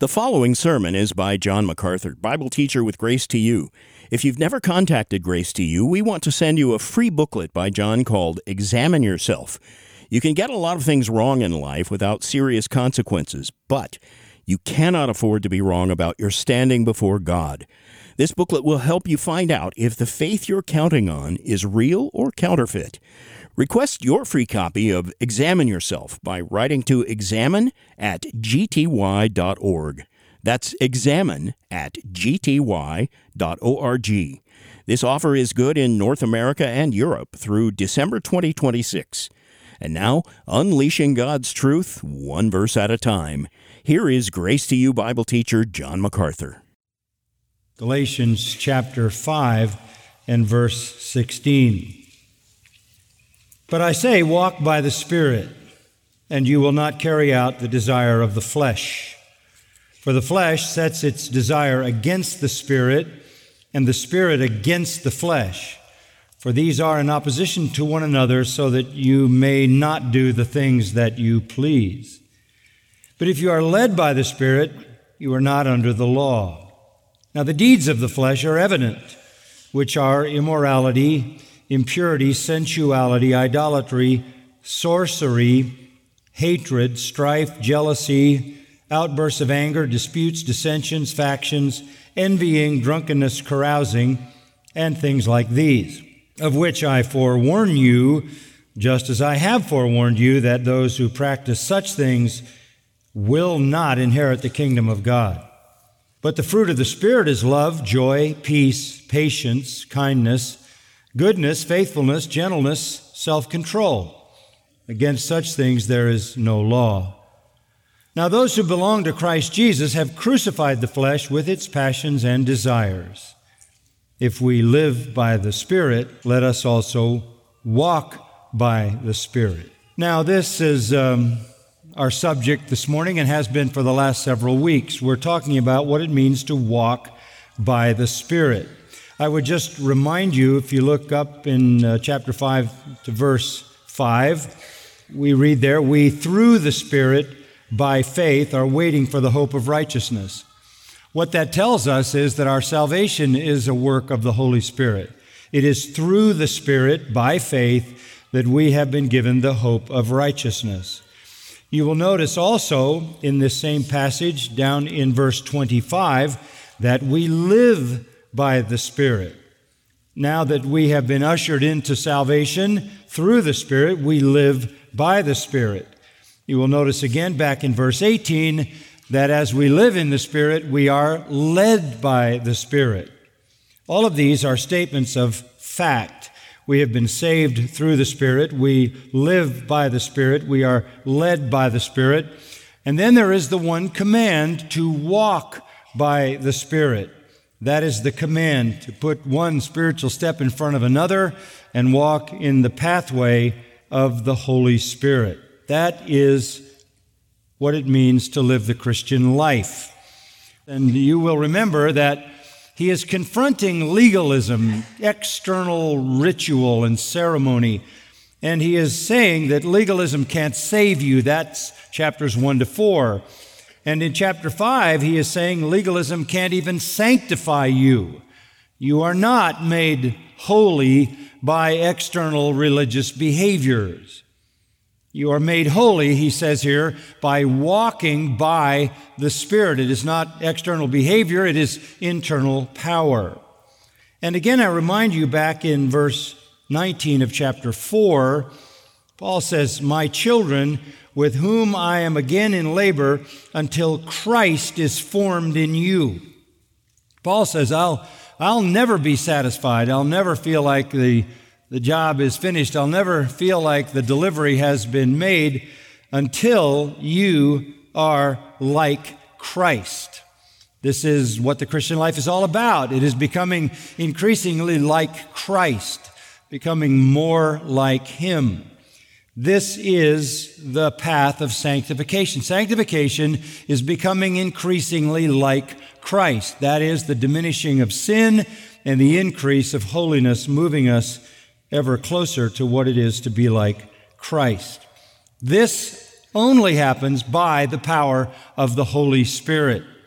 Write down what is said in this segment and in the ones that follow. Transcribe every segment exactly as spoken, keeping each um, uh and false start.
The following sermon is by John MacArthur, Bible teacher with Grace to You. If you've never contacted Grace to You, we want to send you a free booklet by John called Examine Yourself. You can get a lot of things wrong in life without serious consequences, but you cannot afford to be wrong about your standing before God. This booklet will help you find out if the faith you're counting on is real or counterfeit. Request your free copy of Examine Yourself by writing to examine at g t y dot org. That's examine at g t y dot org. This offer is good in North America and Europe through December twenty twenty-six. And now, unleashing God's truth, one verse at a time. Here is Grace to You Bible teacher John MacArthur. Galatians chapter five and verse sixteen. But I say, walk by the Spirit, and you will not carry out the desire of the flesh. For the flesh sets its desire against the Spirit, and the Spirit against the flesh. For these are in opposition to one another, so that you may not do the things that you please. But if you are led by the Spirit, you are not under the law. Now the deeds of the flesh are evident, which are immorality, impurity, sensuality, idolatry, sorcery, hatred, strife, jealousy, outbursts of anger, disputes, dissensions, factions, envying, drunkenness, carousing, and things like these, of which I forewarn you, just as I have forewarned you, that those who practice such things will not inherit the kingdom of God. But the fruit of the Spirit is love, joy, peace, patience, kindness, goodness, faithfulness, gentleness, self-control. Against such things there is no law. Now those who belong to Christ Jesus have crucified the flesh with its passions and desires. If we live by the Spirit, let us also walk by the Spirit. Now this is um, our subject this morning and has been for the last several weeks. We're talking about what it means to walk by the Spirit. I would just remind you, if you look up in uh, chapter five to verse five, we read there, we through the Spirit by faith are waiting for the hope of righteousness. What that tells us is that our salvation is a work of the Holy Spirit. It is through the Spirit by faith that we have been given the hope of righteousness. You will notice also in this same passage down in verse twenty-five that we live by the Spirit. Now that we have been ushered into salvation through the Spirit, we live by the Spirit. You will notice again back in verse eighteen that as we live in the Spirit, we are led by the Spirit. All of these are statements of fact. We have been saved through the Spirit. We live by the Spirit. We are led by the Spirit. And then there is the one command to walk by the Spirit. That is the command to put one spiritual step in front of another and walk in the pathway of the Holy Spirit. That is what it means to live the Christian life. And you will remember that he is confronting legalism, external ritual and ceremony, and he is saying that legalism can't save you. That's chapters one to four. And in chapter five, he is saying legalism can't even sanctify you. You are not made holy by external religious behaviors. You are made holy, he says here, by walking by the Spirit. It is not external behavior, it is internal power. And again, I remind you back in verse nineteen of chapter four, Paul says, my children, with whom I am again in labor until Christ is formed in you. Paul says, I'll, I'll never be satisfied. I'll never feel like the, the job is finished. I'll never feel like the delivery has been made until you are like Christ. This is what the Christian life is all about. It is becoming increasingly like Christ, becoming more like Him. This is the path of sanctification. Sanctification is becoming increasingly like Christ. That is the diminishing of sin and the increase of holiness, moving us ever closer to what it is to be like Christ. This only happens by the power of the Holy Spirit.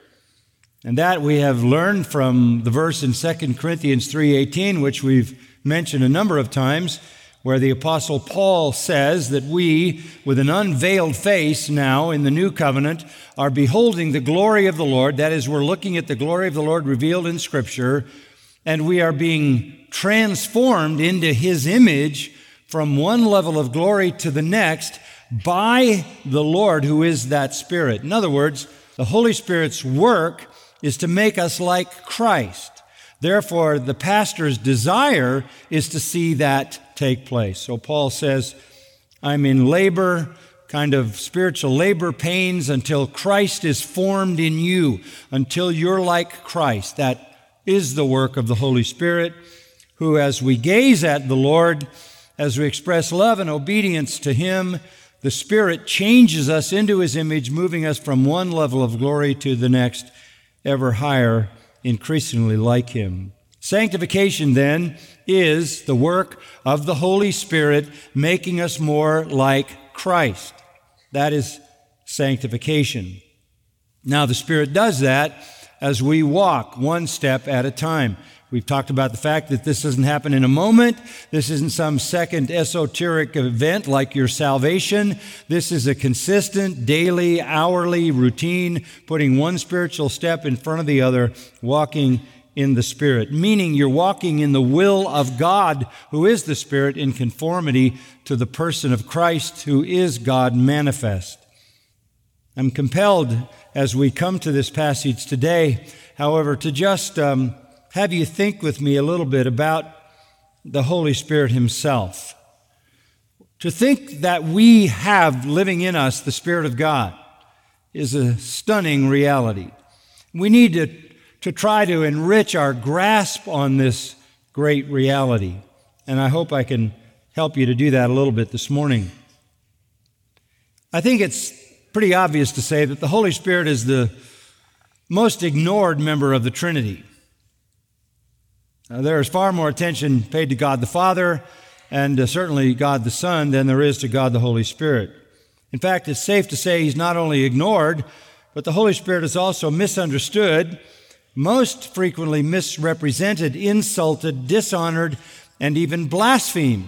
And that we have learned from the verse in Second Corinthians three eighteen, which we've mentioned a number of times, where the Apostle Paul says that we, with an unveiled face now in the new covenant, are beholding the glory of the Lord. That is, we're looking at the glory of the Lord revealed in Scripture, and we are being transformed into His image from one level of glory to the next by the Lord who is that Spirit. In other words, the Holy Spirit's work is to make us like Christ. Therefore, the pastor's desire is to see that take place. So Paul says, I'm in labor, kind of spiritual labor pains until Christ is formed in you, until you're like Christ. That is the work of the Holy Spirit, who, as we gaze at the Lord, as we express love and obedience to Him, the Spirit changes us into His image, moving us from one level of glory to the next, ever higher, increasingly like Him. Sanctification, then, is the work of the Holy Spirit making us more like Christ. That is sanctification. Now, the Spirit does that as we walk one step at a time. We've talked about the fact that this doesn't happen in a moment. This isn't some second esoteric event like your salvation. This is a consistent, daily, hourly routine, putting one spiritual step in front of the other, walking in the Spirit, meaning you're walking in the will of God, who is the Spirit, in conformity to the person of Christ, who is God manifest. I'm compelled, as we come to this passage today, however, to just um, have you think with me a little bit about the Holy Spirit Himself. To think that we have living in us the Spirit of God is a stunning reality. We need to to try to enrich our grasp on this great reality. And I hope I can help you to do that a little bit this morning. I think it's pretty obvious to say that the Holy Spirit is the most ignored member of the Trinity. Now, there is far more attention paid to God the Father and uh, certainly God the Son than there is to God the Holy Spirit. In fact, it's safe to say He's not only ignored, but the Holy Spirit is also misunderstood, most frequently misrepresented, insulted, dishonored, and even blasphemed.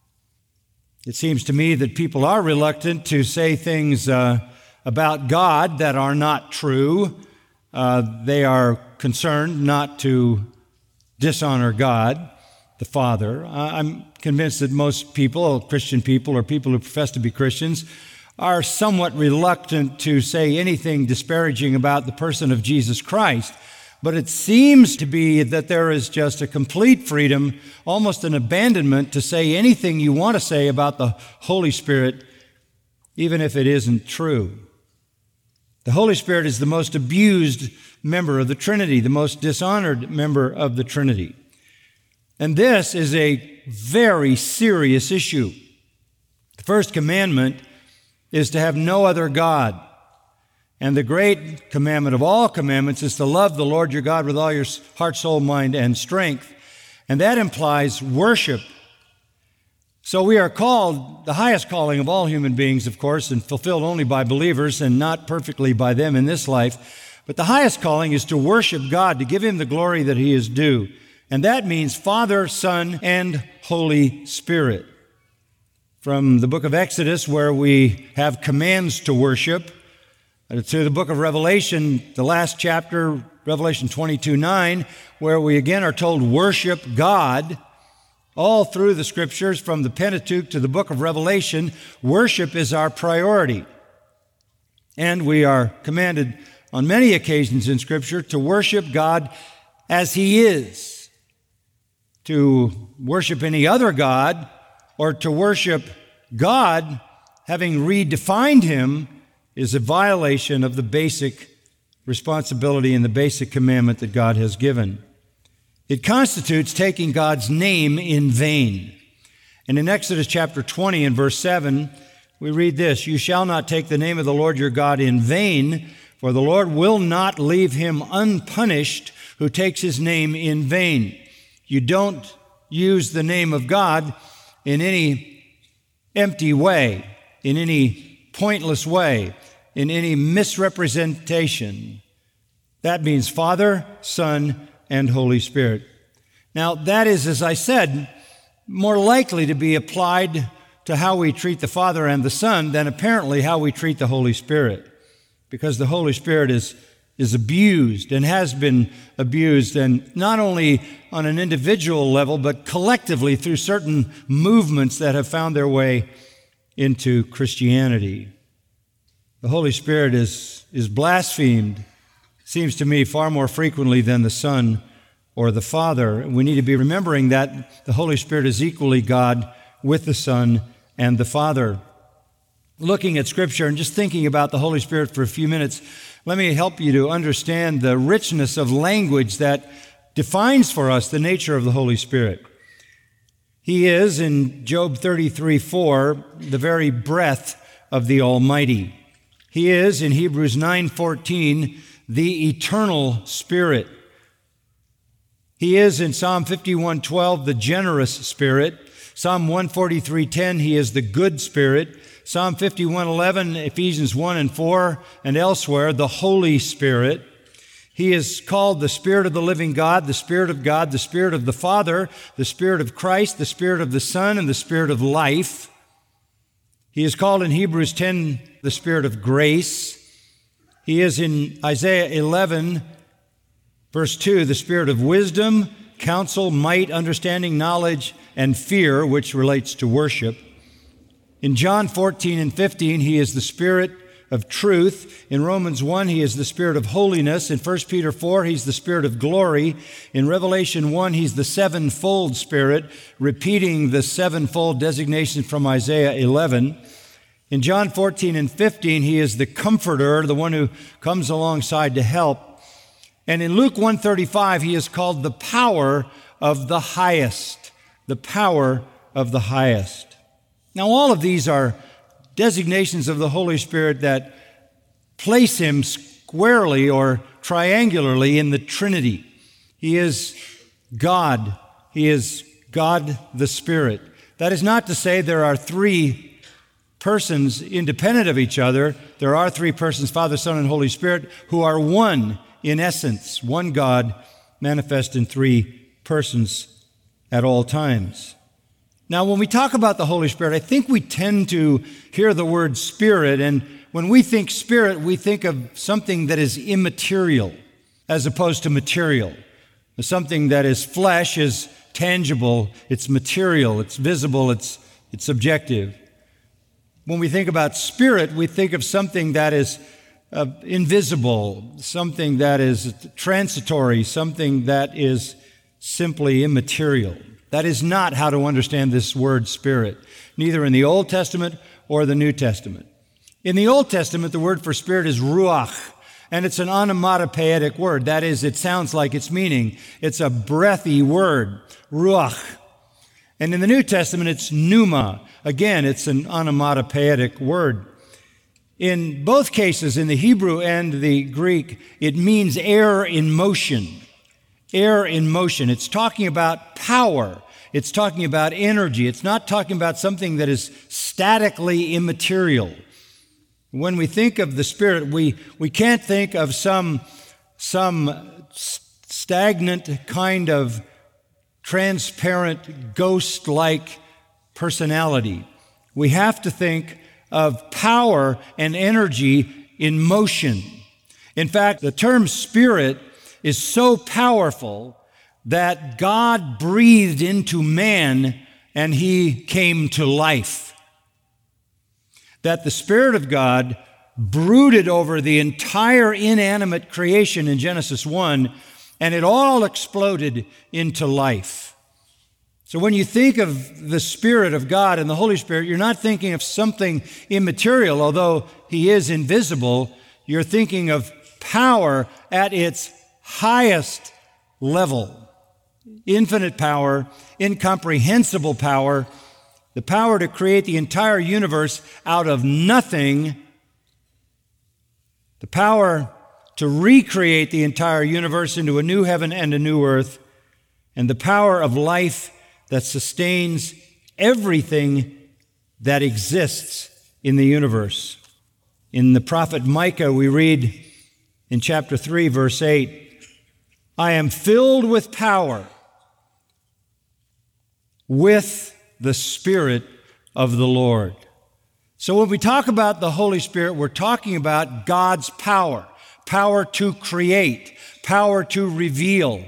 It seems to me that people are reluctant to say things uh, about God that are not true. Uh, they are concerned not to dishonor God, the Father. I'm convinced that most people, Christian people or people who profess to be Christians, are somewhat reluctant to say anything disparaging about the person of Jesus Christ. But it seems to be that there is just a complete freedom, almost an abandonment to say anything you want to say about the Holy Spirit, even if it isn't true. The Holy Spirit is the most abused member of the Trinity, the most dishonored member of the Trinity. And this is a very serious issue. The first commandment is to have no other God. And the great commandment of all commandments is to love the Lord your God with all your heart, soul, mind, and strength. And that implies worship. So we are called, the highest calling of all human beings, of course, and fulfilled only by believers and not perfectly by them in this life. But the highest calling is to worship God, to give Him the glory that He is due. And that means Father, Son, and Holy Spirit. From the book of Exodus, where we have commands to worship, to the book of Revelation, the last chapter, Revelation twenty-two nine, where we again are told worship God. All through the Scriptures, from the Pentateuch to the book of Revelation, worship is our priority. And we are commanded on many occasions in Scripture to worship God as He is. To worship any other God, or to worship God having redefined Him, is a violation of the basic responsibility and the basic commandment that God has given. It constitutes taking God's name in vain. And in Exodus chapter twenty and verse seven, we read this, "You shall not take the name of the Lord your God in vain, for the Lord will not leave him unpunished who takes His name in vain." You don't use the name of God in any empty way, in any pointless way, in any misrepresentation. That means Father, Son, and Holy Spirit. Now, that is, as I said, more likely to be applied to how we treat the Father and the Son than apparently how we treat the Holy Spirit, because the Holy Spirit is, is abused and has been abused, and not only on an individual level, but collectively through certain movements that have found their way into Christianity. The Holy Spirit is, is blasphemed, seems to me, far more frequently than the Son or the Father. We need to be remembering that the Holy Spirit is equally God with the Son and the Father. Looking at Scripture and just thinking about the Holy Spirit for a few minutes, let me help you to understand the richness of language that defines for us the nature of the Holy Spirit. He is, in Job thirty-three four, the very breath of the Almighty. He is, in Hebrews nine fourteen, the eternal Spirit. He is, in Psalm fifty-one twelve, the generous Spirit. Psalm one forty-three ten, He is the good Spirit. Psalm fifty-one eleven, Ephesians one and four, and elsewhere, the Holy Spirit. He is called the Spirit of the living God, the Spirit of God, the Spirit of the Father, the Spirit of Christ, the Spirit of the Son, and the Spirit of life. He is called in Hebrews ten the Spirit of grace. He is in Isaiah eleven, verse two, the Spirit of wisdom, counsel, might, understanding, knowledge, and fear, which relates to worship. In John fourteen and fifteen, He is the Spirit of truth. In Romans one, He is the Spirit of holiness. In First Peter four, He's the Spirit of glory. In Revelation one, He's the sevenfold Spirit, repeating the sevenfold designation from Isaiah eleven. In John fourteen and fifteen, He is the Comforter, the one who comes alongside to help. And in Luke one thirty-five, He is called the power of the highest, the power of the highest. Now, all of these are designations of the Holy Spirit that place Him squarely or triangularly in the Trinity. He is God. He is God the Spirit. That is not to say there are three persons independent of each other. There are three persons, Father, Son, and Holy Spirit, who are one in essence, one God manifest in three persons at all times. Now, when we talk about the Holy Spirit, I think we tend to hear the word Spirit, and when we think Spirit, we think of something that is immaterial as opposed to material. Something that is flesh is tangible, it's material, it's visible, it's, it's subjective. When we think about Spirit, we think of something that is uh, invisible, something that is transitory, something that is simply immaterial. That is not how to understand this word Spirit, neither in the Old Testament or the New Testament. In the Old Testament, the word for Spirit is ruach, and it's an onomatopoeic word. That is, it sounds like its meaning. It's a breathy word, ruach. And in the New Testament, it's pneuma. Again, it's an onomatopoeic word. In both cases, in the Hebrew and the Greek, it means air in motion. Air in motion. It's talking about power. It's talking about energy. It's not talking about something that is statically immaterial. When we think of the Spirit, we, we can't think of some, some stagnant kind of transparent, ghost-like personality. We have to think of power and energy in motion. In fact, the term Spirit is so powerful that God breathed into man and he came to life. That the Spirit of God brooded over the entire inanimate creation in Genesis one, and it all exploded into life. So when you think of the Spirit of God and the Holy Spirit, you're not thinking of something immaterial, although he is invisible. You're thinking of power at its highest level. Infinite power, incomprehensible power, the power to create the entire universe out of nothing, the power to recreate the entire universe into a new heaven and a new earth, and the power of life that sustains everything that exists in the universe. In the prophet Micah, we read in chapter three, verse eight, I am filled with power, with the Spirit of the Lord. So when we talk about the Holy Spirit, we're talking about God's power, power to create, power to reveal,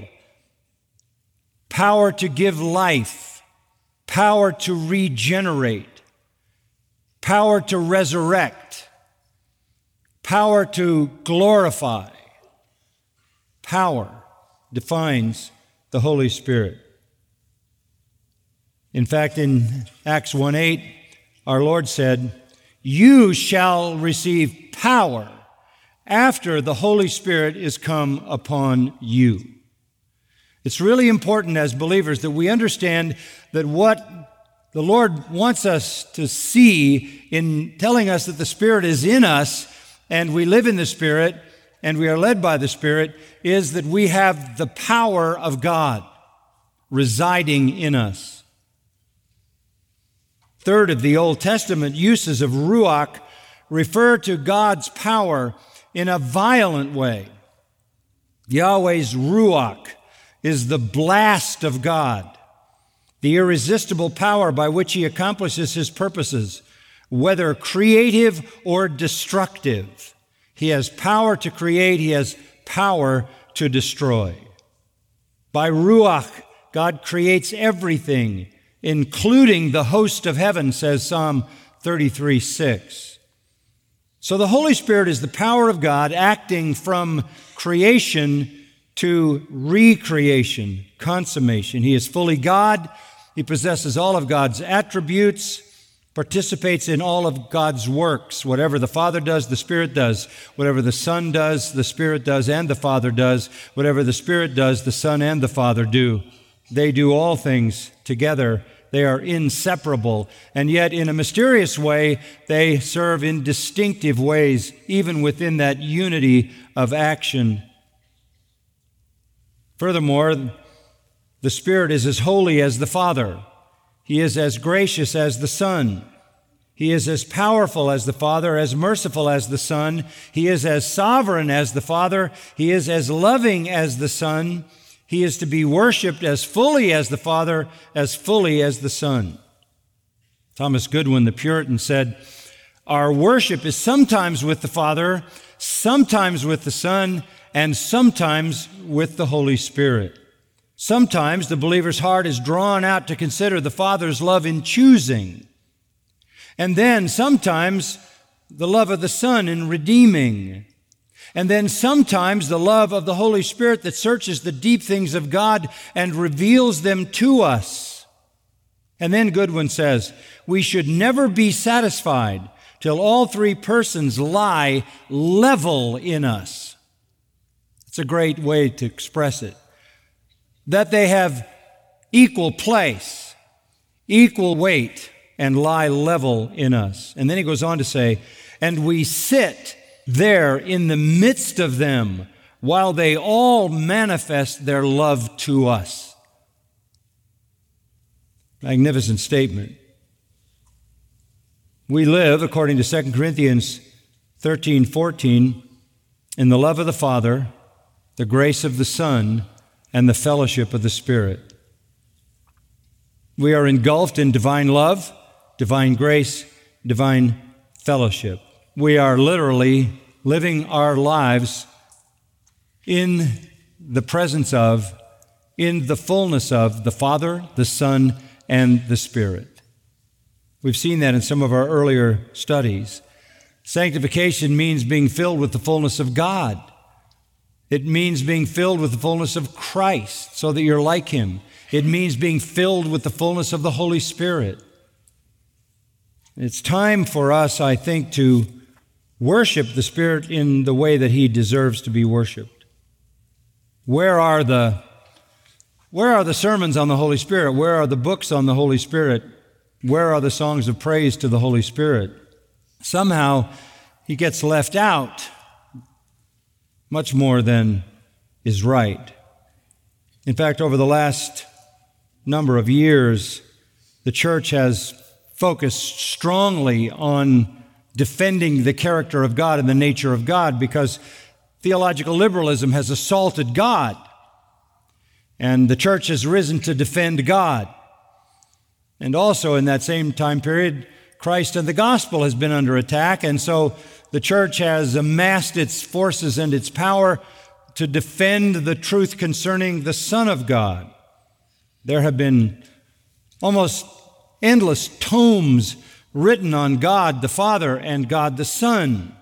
power to give life, power to regenerate, power to resurrect, power to glorify. Power defines the Holy Spirit. In fact, in Acts one eight, our Lord said, you shall receive power after the Holy Spirit is come upon you. It's really important as believers that we understand that what the Lord wants us to see in telling us that the Spirit is in us and we live in the Spirit and we are led by the Spirit is that we have the power of God residing in us. Third of the Old Testament uses of ruach refer to God's power in a violent way. Yahweh's ruach is the blast of God, the irresistible power by which He accomplishes His purposes, whether creative or destructive. He has power to create, He has power to destroy. By ruach, God creates everything, including the host of heaven, says Psalm thirty-three six. So the Holy Spirit is the power of God acting from creation to recreation, consummation. He is fully God. He possesses all of God's attributes, participates in all of God's works. Whatever the Father does, the Spirit does. Whatever the Son does, the Spirit does, and the Father does. Whatever the Spirit does, the Son and the Father do. They do all things together. They are inseparable, and yet in a mysterious way, they serve in distinctive ways, even within that unity of action. Furthermore, the Spirit is as holy as the Father. He is as gracious as the Son. He is as powerful as the Father, as merciful as the Son. He is as sovereign as the Father. He is as loving as the Son. He is to be worshiped as fully as the Father, as fully as the Son. Thomas Goodwin, the Puritan, said, our worship is sometimes with the Father, sometimes with the Son, and sometimes with the Holy Spirit. Sometimes the believer's heart is drawn out to consider the Father's love in choosing. And then sometimes the love of the Son in redeeming. And then sometimes the love of the Holy Spirit that searches the deep things of God and reveals them to us. And then Goodwin says, we should never be satisfied till all three persons lie level in us. It's a great way to express it. That they have equal place, equal weight, and lie level in us. And then he goes on to say, and we sit there in the midst of them while they all manifest their love to us. Magnificent statement. We live, according to Second Corinthians thirteen fourteen, in the love of the Father, the grace of the Son, and the fellowship of the Spirit. We are engulfed in divine love, divine grace, divine fellowship. We are literally living our lives in the presence of, in the fullness of the Father, the Son, and the Spirit. We've seen that in some of our earlier studies. Sanctification means being filled with the fullness of God. It means being filled with the fullness of Christ so that you're like Him. It means being filled with the fullness of the Holy Spirit. It's time for us, I think, to worship the Spirit in the way that He deserves to be worshiped. Where are the, where are the sermons on the Holy Spirit? Where are the books on the Holy Spirit? Where are the songs of praise to the Holy Spirit? Somehow He gets left out much more than is right. In fact, over the last number of years, the church has focused strongly on defending the character of God and the nature of God because Theological liberalism has assaulted God, and the church has risen to defend God. And also in that same time period, Christ and the gospel has been under attack, and so the church has amassed its forces and its power to defend the truth concerning the Son of God. There have been almost endless tomes written on God the Father and God the Son.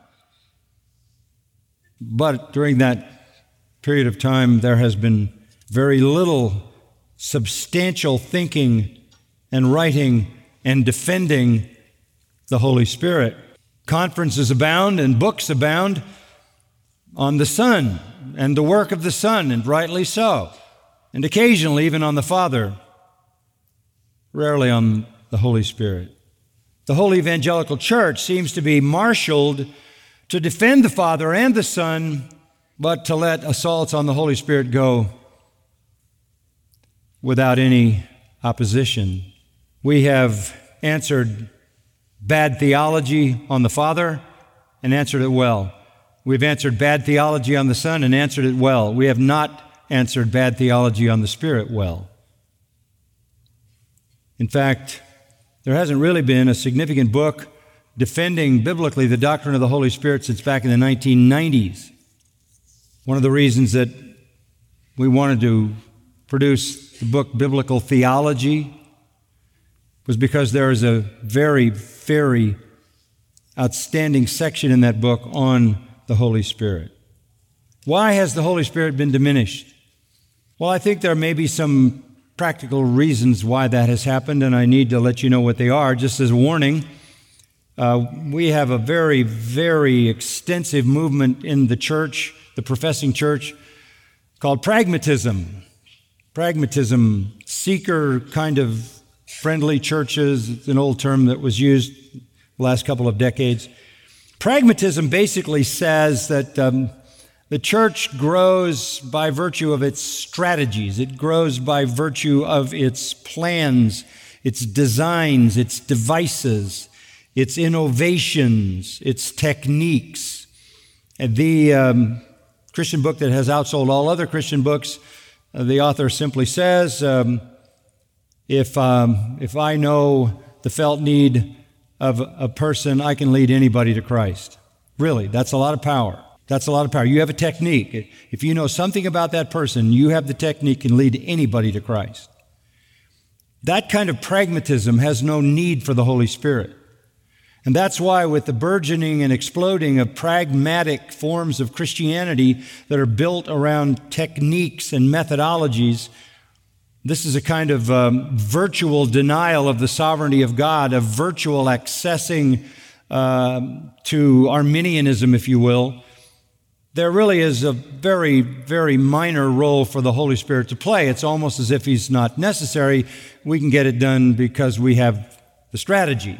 But during that period of time, there has been very little substantial thinking and writing and defending the Holy Spirit. Conferences abound and books abound on the Son and the work of the Son, and rightly so, and occasionally even on the Father, rarely on the Holy Spirit. The whole evangelical church seems to be marshaled to defend the Father and the Son, but to let assaults on the Holy Spirit go without any opposition. We have answered bad theology on the Father and answered it well. We've answered bad theology on the Son and answered it well. We have not answered bad theology on the Spirit well. In fact, there hasn't really been a significant book defending biblically the doctrine of the Holy Spirit since back in the nineteen nineties. One of the reasons that we wanted to produce the book Biblical Theology was because there is a very, very outstanding section in that book on the Holy Spirit. Why has the Holy Spirit been diminished? Well, I think there may be some practical reasons why that has happened, and I need to let you know what they are. Just as a warning, uh, we have a very, very extensive movement in the church, the professing church, called pragmatism. Pragmatism, seeker kind of friendly churches. It's an old term that was used the last couple of decades. Pragmatism basically says that um, the church grows by virtue of its strategies. It grows by virtue of its plans, its designs, its devices, its innovations, its techniques. And the um, Christian book that has outsold all other Christian books, uh, the author simply says, um, if, um, if I know the felt need of a person, I can lead anybody to Christ. Really, that's a lot of power. That's a lot of power. You have a technique. If you know something about that person, you have the technique and lead anybody to Christ. That kind of pragmatism has no need for the Holy Spirit. And that's why with the burgeoning and exploding of pragmatic forms of Christianity that are built around techniques and methodologies, this is a kind of um, virtual denial of the sovereignty of God, a virtual accessing uh, to Arminianism, if you will. There really is a very, very minor role for the Holy Spirit to play. It's almost as if He's not necessary. We can get it done because we have the strategy.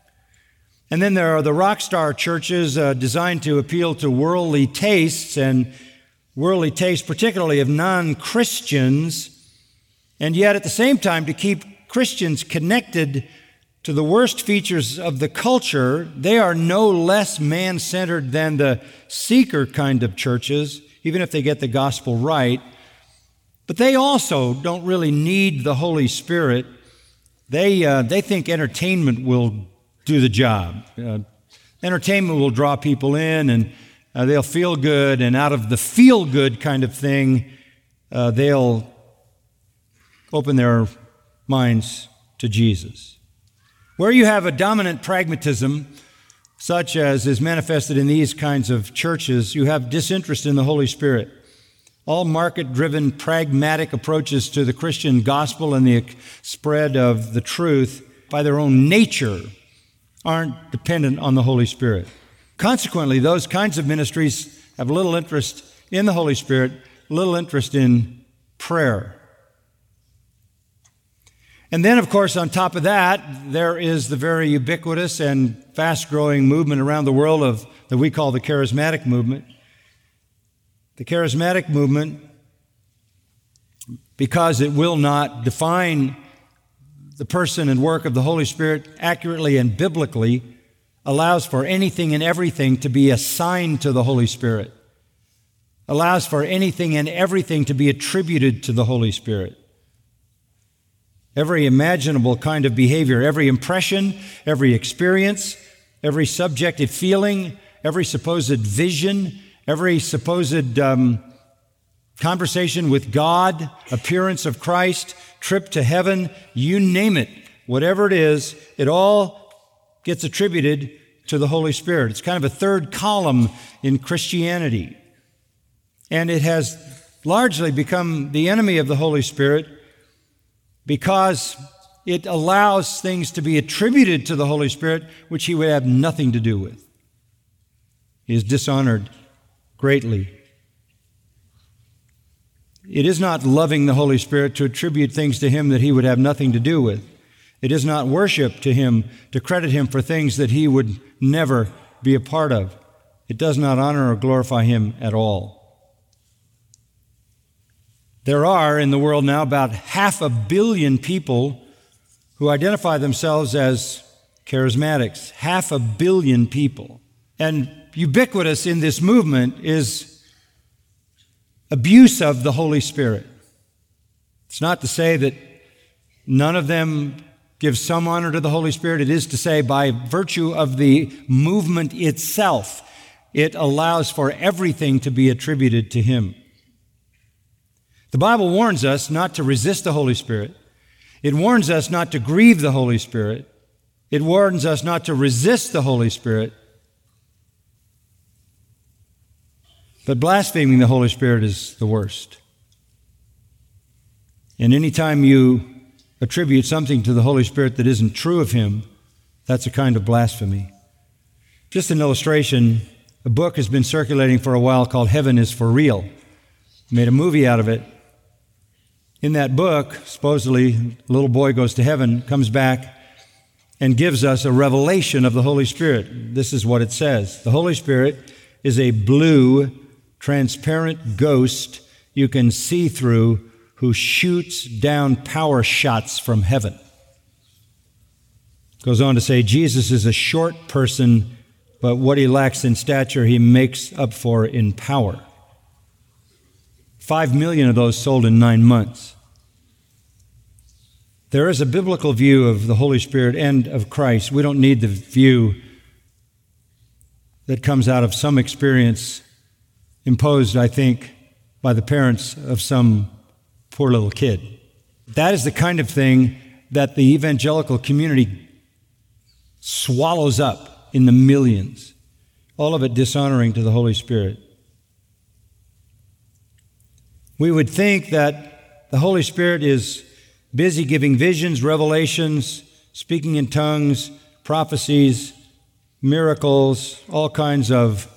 And then there are the rock star churches uh, designed to appeal to worldly tastes, and worldly tastes particularly of non-Christians, and yet at the same time to keep Christians connected to the worst features of the culture. They are no less man-centered than the seeker kind of churches, even if they get the gospel right. But they also don't really need the Holy Spirit. They, uh, they think entertainment will do the job. Uh, entertainment will draw people in, and uh, they'll feel good, and out of the feel-good kind of thing, uh, they'll open their minds to Jesus. Where you have a dominant pragmatism, such as is manifested in these kinds of churches, you have disinterest in the Holy Spirit. All market-driven, pragmatic approaches to the Christian gospel and the spread of the truth by their own nature aren't dependent on the Holy Spirit. Consequently, those kinds of ministries have little interest in the Holy Spirit, little interest in prayer. And then, of course, on top of that, there is the very ubiquitous and fast-growing movement around the world of that we call the charismatic movement. The charismatic movement, because it will not define the person and work of the Holy Spirit accurately and biblically, allows for anything and everything to be assigned to the Holy Spirit. allows for anything and everything to be attributed to the Holy Spirit. Every imaginable kind of behavior, every impression, every experience, every subjective feeling, every supposed vision, every supposed um, conversation with God, appearance of Christ, trip to heaven, you name it, whatever it is, it all gets attributed to the Holy Spirit. It's kind of a third column in Christianity. And it has largely become the enemy of the Holy Spirit because it allows things to be attributed to the Holy Spirit which he would have nothing to do with. He is dishonored greatly. It is not loving the Holy Spirit to attribute things to him that he would have nothing to do with. It is not worship to him to credit him for things that he would never be a part of. It does not honor or glorify him at all. There are in the world now about half a billion people who identify themselves as charismatics. Half a billion people. And ubiquitous in this movement is abuse of the Holy Spirit. It's not to say that none of them give some honor to the Holy Spirit. It is to say by virtue of the movement itself, it allows for everything to be attributed to him. The Bible warns us not to resist the Holy Spirit. It warns us not to grieve the Holy Spirit. It warns us not to resist the Holy Spirit. But blaspheming the Holy Spirit is the worst. And anytime you attribute something to the Holy Spirit that isn't true of him, that's a kind of blasphemy. Just an illustration, a book has been circulating for a while called Heaven is for Real. Made a movie out of it. In that book, supposedly, a little boy goes to heaven, comes back, and gives us a revelation of the Holy Spirit. This is what it says. The Holy Spirit is a blue, transparent ghost you can see through who shoots down power shots from heaven. Goes on to say, Jesus is a short person, but what he lacks in stature, he makes up for in power. Five million of those sold in nine months. There is a biblical view of the Holy Spirit and of Christ. We don't need the view that comes out of some experience imposed, I think, by the parents of some poor little kid. That is the kind of thing that the evangelical community swallows up in the millions, all of it dishonoring to the Holy Spirit. We would think that the Holy Spirit is busy giving visions, revelations, speaking in tongues, prophecies, miracles, all kinds of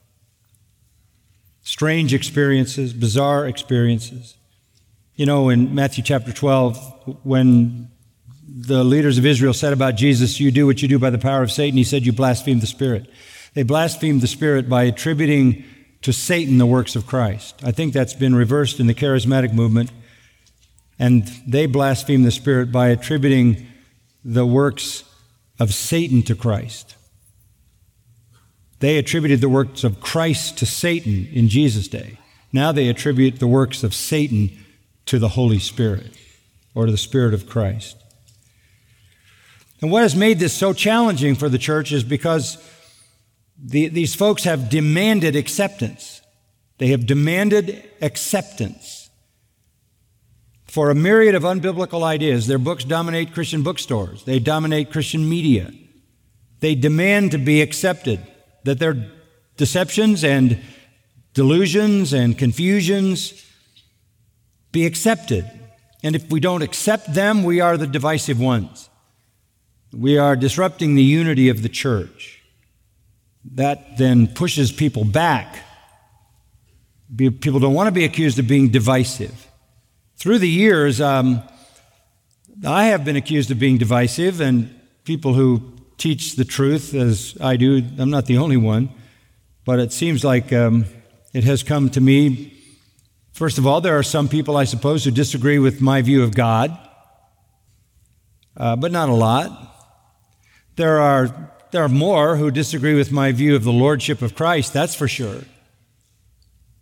strange experiences, bizarre experiences. You know, in Matthew chapter twelve, when the leaders of Israel said about Jesus, you do what you do by the power of Satan, he said, you blaspheme the Spirit. They blasphemed the Spirit by attributing to Satan the works of Christ. I think that's been reversed in the charismatic movement, and they blaspheme the Spirit by attributing the works of Satan to Christ. They attributed the works of Christ to Satan in Jesus' day. Now they attribute the works of Satan to the Holy Spirit, or to the Spirit of Christ. And what has made this so challenging for the church is because the, these folks have demanded acceptance. They have demanded acceptance for a myriad of unbiblical ideas. Their books dominate Christian bookstores. They dominate Christian media. They demand to be accepted, that their deceptions and delusions and confusions be accepted. And if we don't accept them, we are the divisive ones. We are disrupting the unity of the church. That then pushes people back. People don't want to be accused of being divisive. Through the years, um, I have been accused of being divisive, and people who teach the truth, as I do, I'm not the only one, but it seems like um, it has come to me. First of all, there are some people, I suppose, who disagree with my view of God, uh, but not a lot. There are there are more who disagree with my view of the lordship of Christ, that's for sure.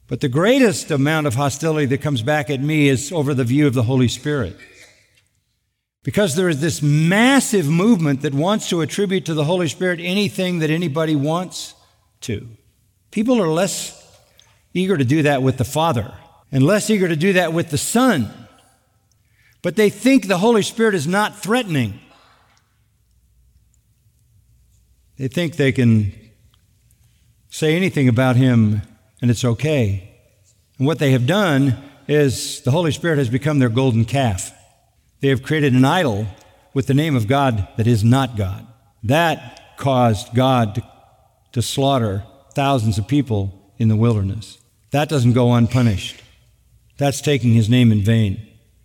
But the greatest amount of hostility that comes back at me is over the view of the Holy Spirit. Because there is this massive movement that wants to attribute to the Holy Spirit anything that anybody wants to. People are less eager to do that with the Father and less eager to do that with the Son. But they think the Holy Spirit is not threatening. They think they can say anything about him and it's okay. And what they have done is the Holy Spirit has become their golden calf. They have created an idol with the name of God that is not God. That caused God to, to slaughter thousands of people in the wilderness. That doesn't go unpunished. That's taking his name in vain.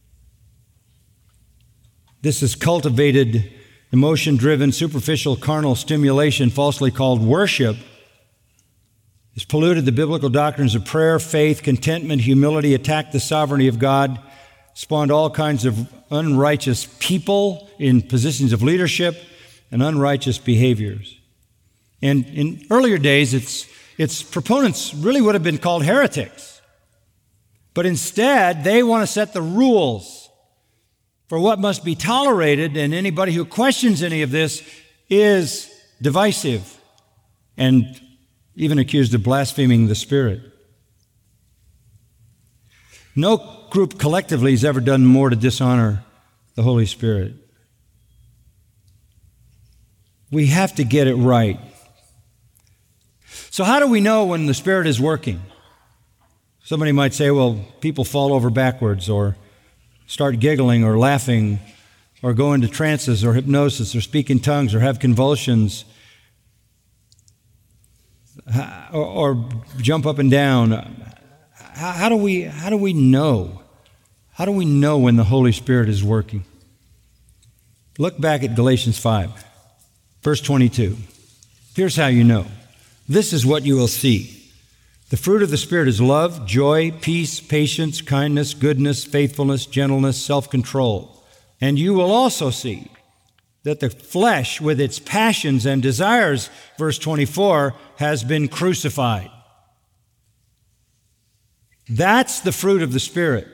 This is cultivated, emotion-driven, superficial, carnal stimulation, falsely called worship, has polluted the biblical doctrines of prayer, faith, contentment, humility, attacked the sovereignty of God, spawned all kinds of unrighteous people in positions of leadership and unrighteous behaviors. And in earlier days, its, its proponents really would have been called heretics. But instead, they want to set the rules for what must be tolerated, and anybody who questions any of this is divisive and even accused of blaspheming the Spirit. No group collectively has ever done more to dishonor the Holy Spirit. We have to get it right. So how do we know when the Spirit is working? Somebody might say, well, people fall over backwards or start giggling or laughing or go into trances or hypnosis or speak in tongues or have convulsions or, or jump up and down. How, how do we, how do we know? How do we know when the Holy Spirit is working? Look back at Galatians five, verse twenty-two. Here's how you know. This is what you will see. The fruit of the Spirit is love, joy, peace, patience, kindness, goodness, faithfulness, gentleness, self-control. And you will also see that the flesh with its passions and desires, verse twenty-four, has been crucified. That's the fruit of the Spirit.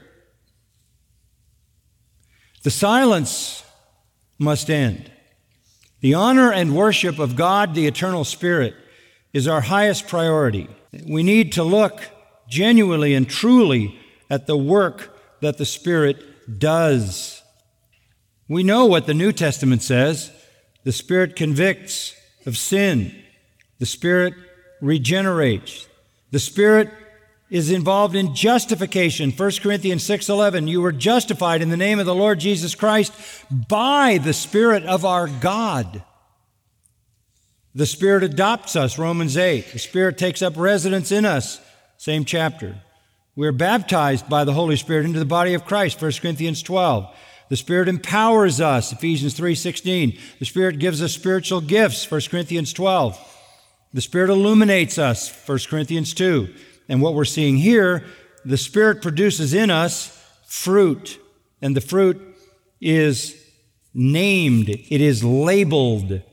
The silence must end. The honor and worship of God, the eternal Spirit, is our highest priority. We need to look genuinely and truly at the work that the Spirit does. We know what the New Testament says. The Spirit convicts of sin. The Spirit regenerates. The Spirit is involved in justification. First Corinthians six eleven, you were justified in the name of the Lord Jesus Christ by the Spirit of our God. The Spirit adopts us, Romans eight. The Spirit takes up residence in us, same chapter. We're baptized by the Holy Spirit into the body of Christ, First Corinthians twelve. The Spirit empowers us, Ephesians three sixteen. The Spirit gives us spiritual gifts, First Corinthians twelve. The Spirit illuminates us, First Corinthians two. And what we're seeing here, the Spirit produces in us fruit. And the fruit is named. It is labeled.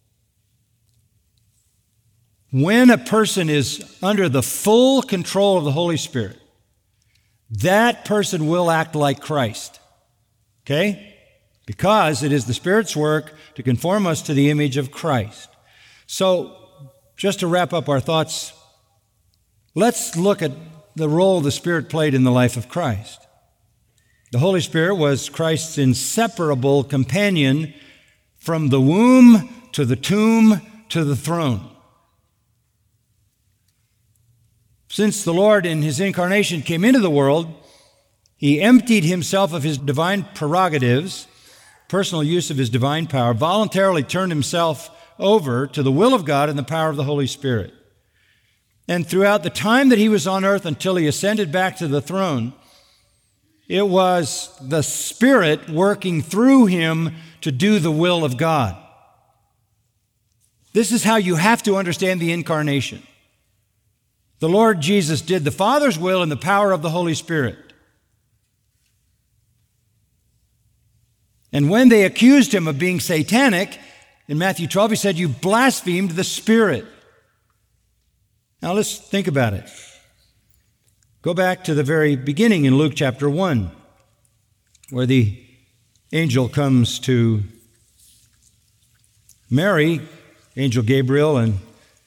When a person is under the full control of the Holy Spirit, that person will act like Christ. Okay? Because it is the Spirit's work to conform us to the image of Christ. So, just to wrap up our thoughts, let's look at the role the Spirit played in the life of Christ. The Holy Spirit was Christ's inseparable companion from the womb to the tomb to the throne. Since the Lord in his incarnation came into the world, he emptied himself of his divine prerogatives, personal use of his divine power, voluntarily turned himself over to the will of God and the power of the Holy Spirit. And throughout the time that he was on earth until he ascended back to the throne, it was the Spirit working through him to do the will of God. This is how you have to understand the incarnation. The Lord Jesus did the Father's will in the power of the Holy Spirit. And when they accused him of being satanic, in Matthew twelve, he said, you blasphemed the Spirit. Now let's think about it. Go back to the very beginning in Luke chapter one, where the angel comes to Mary, Angel Gabriel, and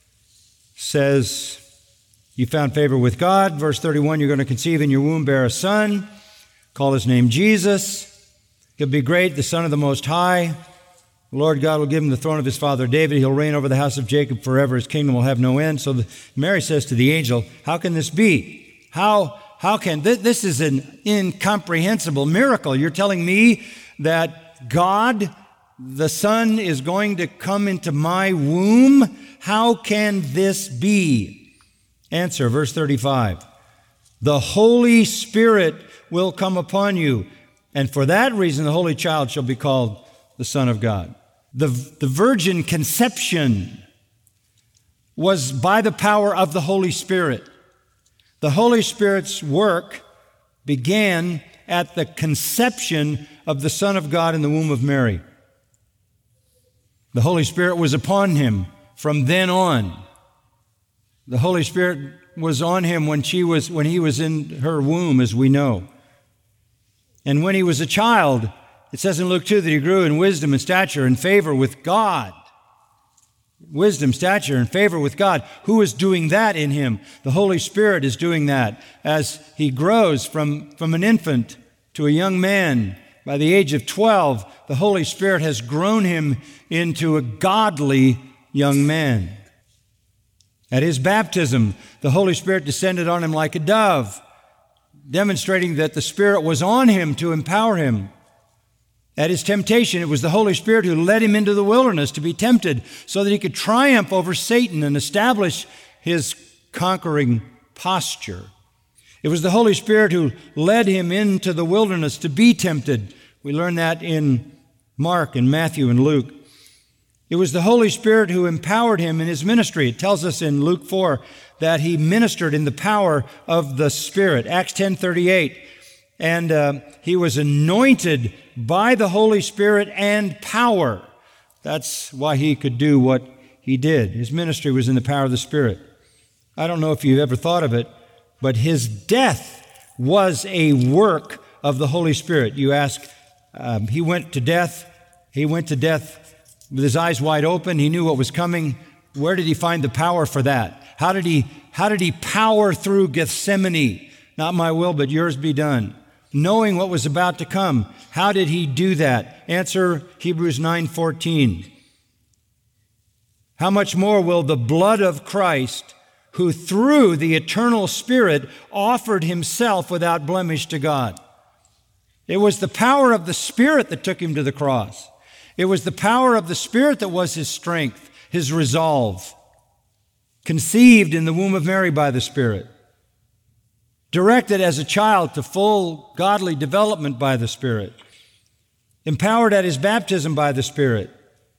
says, you found favor with God. Verse thirty-one, you're going to conceive in your womb, bear a son, call his name Jesus. He'll be great, the Son of the Most High. The Lord God will give him the throne of his father David. He'll reign over the house of Jacob forever. His kingdom will have no end. So the, Mary says to the angel, how can this be? How, how can, this, this is an incomprehensible miracle. You're telling me that God, the Son, is going to come into my womb? How can this be? Answer, verse thirty-five. The Holy Spirit will come upon you, and for that reason the Holy Child shall be called the Son of God. The, the virgin conception was by the power of the Holy Spirit. The Holy Spirit's work began at the conception of the Son of God in the womb of Mary. The Holy Spirit was upon him from then on. The Holy Spirit was on him when she was when he was in her womb, as we know. And when he was a child, it says in Luke two that he grew in wisdom and stature and favor with God. Wisdom, stature, and favor with God. Who is doing that in him? The Holy Spirit is doing that as he grows from, from an infant to a young man. By the age of twelve, the Holy Spirit has grown him into a godly young man. At his baptism, the Holy Spirit descended on him like a dove, demonstrating that the Spirit was on him to empower him. At his temptation, it was the Holy Spirit who led him into the wilderness to be tempted so that he could triumph over Satan and establish his conquering posture. It was the Holy Spirit who led him into the wilderness to be tempted. We learn that in Mark and Matthew and Luke. It was the Holy Spirit who empowered him in his ministry. It tells us in Luke four that he ministered in the power of the Spirit. Acts ten thirty-eight. And uh, he was anointed by the Holy Spirit and power. That's why he could do what he did. His ministry was in the power of the Spirit. I don't know if you've ever thought of it, but his death was a work of the Holy Spirit. You ask, um, he went to death. He went to death with his eyes wide open. He knew what was coming. Where did he find the power for that? How did he, how did he power through Gethsemane? Not my will, but yours be done. Knowing what was about to come. How did he do that? Answer, Hebrews nine fourteen. How much more will the blood of Christ, who through the eternal Spirit offered himself without blemish to God? It was the power of the Spirit that took him to the cross. It was the power of the Spirit that was his strength, his resolve. Conceived in the womb of Mary by the Spirit. Directed as a child to full godly development by the Spirit. Empowered at his baptism by the Spirit.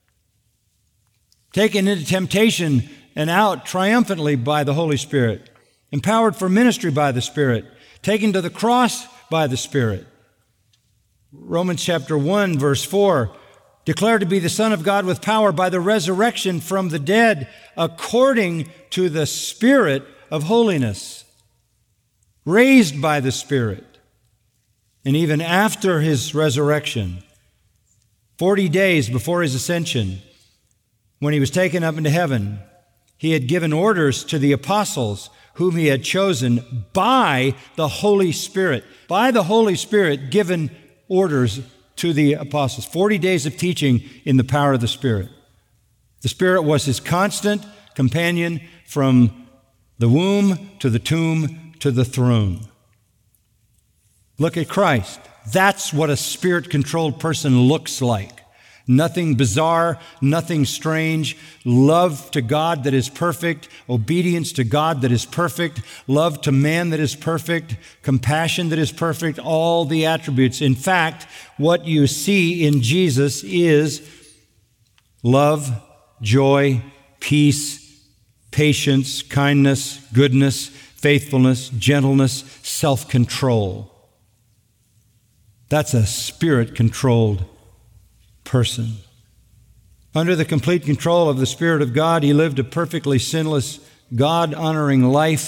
Taken into temptation and out triumphantly by the Holy Spirit. Empowered for ministry by the Spirit. Taken to the cross by the Spirit. Romans chapter one, verse four, declared to be the Son of God with power by the resurrection from the dead, according to the Spirit of holiness. Raised by the Spirit. And even after his resurrection, forty days before his ascension, when he was taken up into heaven, he had given orders to the apostles whom he had chosen by the Holy Spirit. By the Holy Spirit given orders to the apostles. Forty days of teaching in the power of the Spirit. The Spirit was his constant companion from the womb to the tomb to the throne. Look at Christ. That's what a Spirit-controlled person looks like. Nothing bizarre, nothing strange. Love to God that is perfect. Obedience to God that is perfect. Love to man that is perfect. Compassion that is perfect. All the attributes. In fact, what you see in Jesus is love, joy, peace, patience, kindness, goodness, faithfulness, gentleness, self-control. That's a Spirit-controlled person. Under the complete control of the Spirit of God, he lived a perfectly sinless, God-honoring life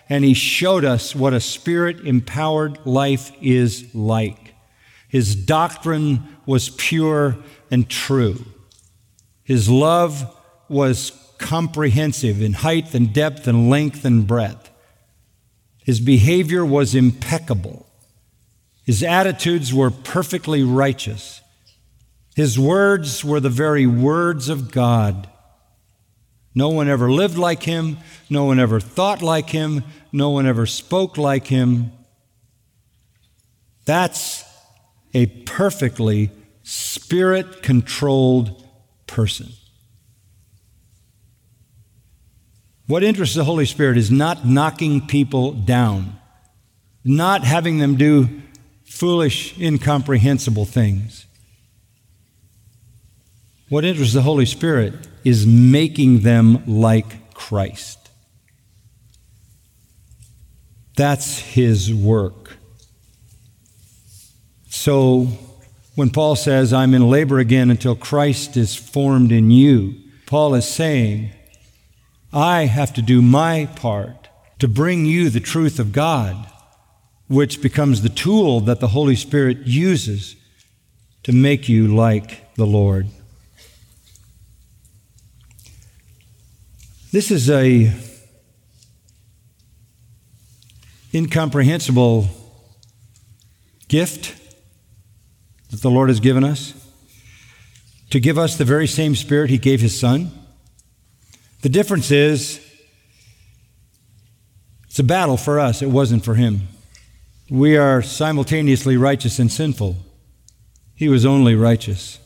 and he showed us what a Spirit-empowered life is like. His doctrine was pure and true. His love was comprehensive in height and depth and length and breadth. His behavior was impeccable. His attitudes were perfectly righteous. His words were the very words of God. No one ever lived like him. No one ever thought like him. No one ever spoke like him. That's a perfectly Spirit-controlled person. What interests the Holy Spirit is not knocking people down, not having them do foolish, incomprehensible things. What interests the Holy Spirit is making them like Christ. That's his work. So when Paul says, I'm in labor again until Christ is formed in you, Paul is saying, I have to do my part to bring you the truth of God, which becomes the tool that the Holy Spirit uses to make you like the Lord. This is a incomprehensible gift that the Lord has given us, to give us the very same Spirit he gave his Son. The difference is, it's a battle for us. It wasn't for him. We are simultaneously righteous and sinful. He was only righteous.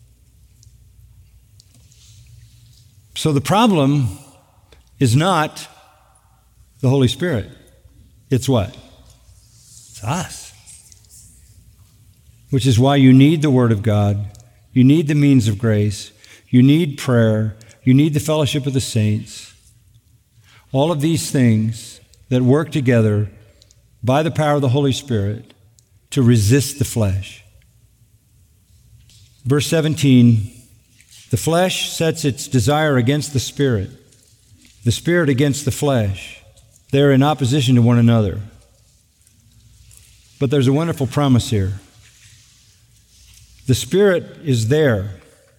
So the problem is not the Holy Spirit. It's what? It's us. Which is why you need the Word of God. You need the means of grace. You need prayer. You need the fellowship of the saints. All of these things that work together by the power of the Holy Spirit to resist the flesh. Verse seventeen, the flesh sets its desire against the Spirit, the Spirit against the flesh. They're in opposition to one another. But there's a wonderful promise here. The Spirit is there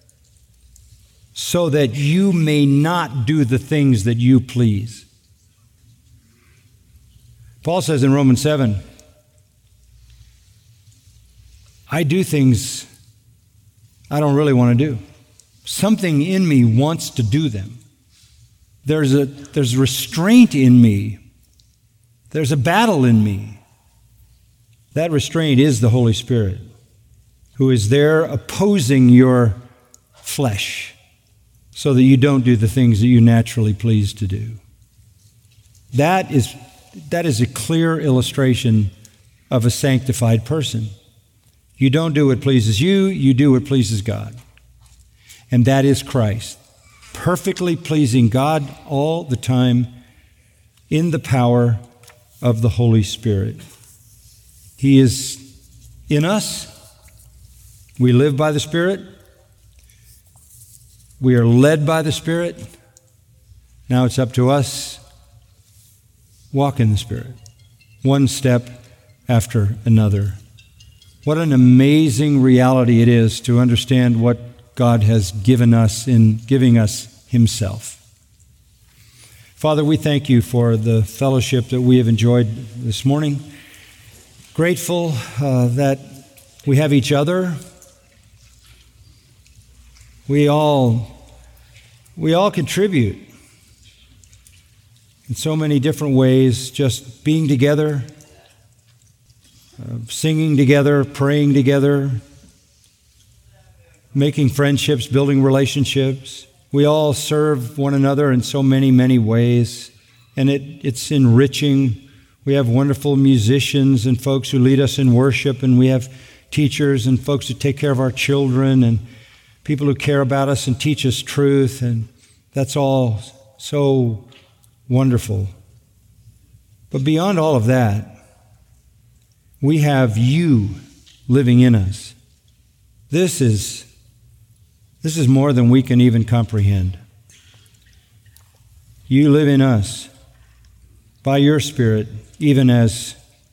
so that you may not do the things that you please. Paul says in Romans seven, I do things I don't really want to do. Something in me wants to do them. There's a, there's restraint in me. There's a battle in me. That restraint is the Holy Spirit, who is there opposing your flesh so that you don't do the things that you naturally please to do. That is, that is a clear illustration of a sanctified person. You don't do what pleases you, you do what pleases God. And that is Christ, perfectly pleasing God all the time in the power of the Holy Spirit. He is in us. We live by the Spirit. We are led by the Spirit. Now it's up to us. Walk in the Spirit, one step after another. What an amazing reality it is to understand what God has given us in giving us himself. Father, we thank you for the fellowship that we have enjoyed this morning. Grateful uh, that we have each other. We all, we all contribute in so many different ways, just being together, uh, singing together, praying together, making friendships, building relationships. We all serve one another in so many, many ways, and it, it's enriching. We have wonderful musicians and folks who lead us in worship, and we have teachers and folks who take care of our children, and people who care about us and teach us truth, and that's all so wonderful. But beyond all of that, we have you living in us. This is, this is more than we can even comprehend. You live in us by your Spirit, even as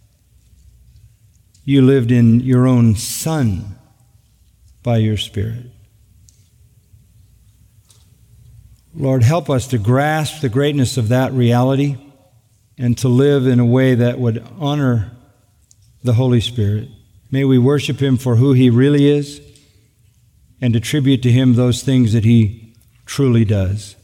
you lived in your own Son by your Spirit. Lord, help us to grasp the greatness of that reality and to live in a way that would honor the Holy Spirit. May we worship Him for who He really is and attribute to Him those things that He truly does.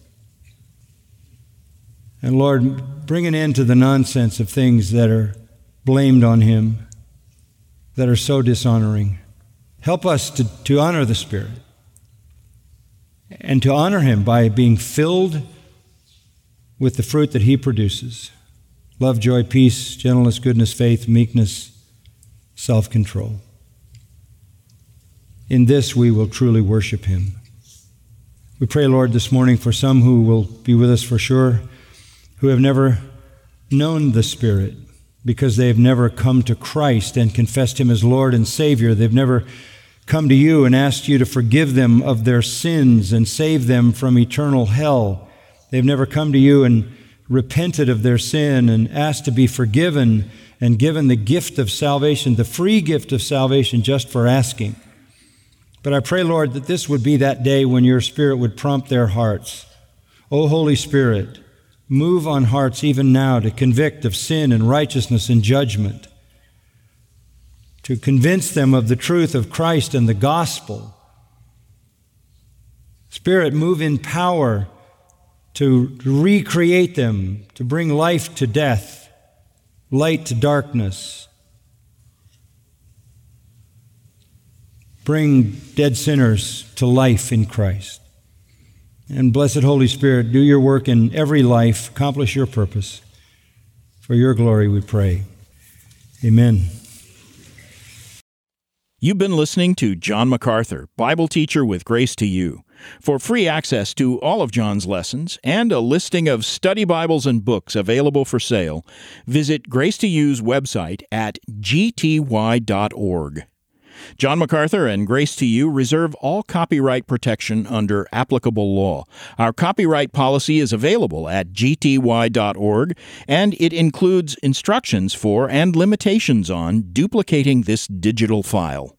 And Lord, bring an end to the nonsense of things that are blamed on Him, that are so dishonoring. Help us to, to honor the Spirit and to honor Him by being filled with the fruit that He produces: love, joy, peace, gentleness, goodness, faith, meekness, self-control. In this we will truly worship Him. We pray, Lord, this morning for some who will be with us for sure, who have never known the Spirit because they have never come to Christ and confessed Him as Lord and Savior. They've never come to you and asked you to forgive them of their sins and save them from eternal hell. They've never come to you and repented of their sin and asked to be forgiven and given the gift of salvation, the free gift of salvation, just for asking. But I pray, Lord, that this would be that day when your Spirit would prompt their hearts. O Holy Spirit, move on hearts even now to convict of sin and righteousness and judgment, to convince them of the truth of Christ and the gospel. Spirit, move in power to recreate them, to bring life to death, light to darkness. Bring dead sinners to life in Christ. And blessed Holy Spirit, do your work in every life, accomplish your purpose. For your glory we pray. Amen. You've been listening to John MacArthur, Bible teacher with Grace to You. For free access to all of John's lessons and a listing of study Bibles and books available for sale, visit Grace to You's website at g t y dot org. John MacArthur and Grace to You reserve all copyright protection under applicable law. Our copyright policy is available at g t y dot org, and it includes instructions for and limitations on duplicating this digital file.